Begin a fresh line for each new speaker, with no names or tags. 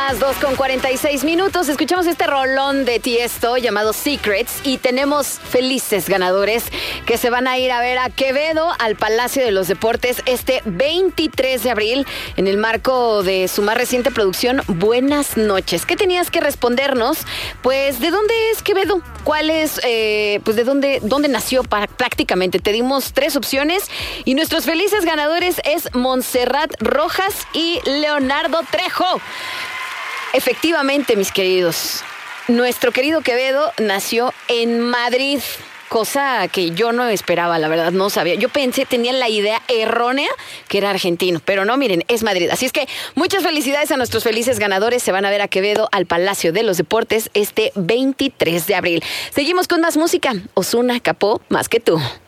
las 2:46. Escuchamos este rolón de Tiesto llamado Secrets y tenemos felices ganadores que se van a ir a ver a Quevedo al Palacio de los Deportes este 23 de abril en el marco de su más reciente producción Buenas noches. ¿Qué tenías que respondernos? Pues, ¿de dónde es Quevedo? ¿Cuál es, pues, de dónde nació prácticamente? Te dimos 3 opciones y nuestros felices ganadores es Montserrat Rojas y Leonardo Trejo. Efectivamente, mis queridos, nuestro querido Quevedo nació en Madrid, cosa que yo no esperaba, la verdad, no sabía. Yo pensé, tenía la idea errónea que era argentino, pero no, miren, es Madrid. Así es que muchas felicidades a nuestros felices ganadores. Se van a ver a Quevedo al Palacio de los Deportes este 23 de abril. Seguimos con más música. Ozuna, Capó, Más que tú.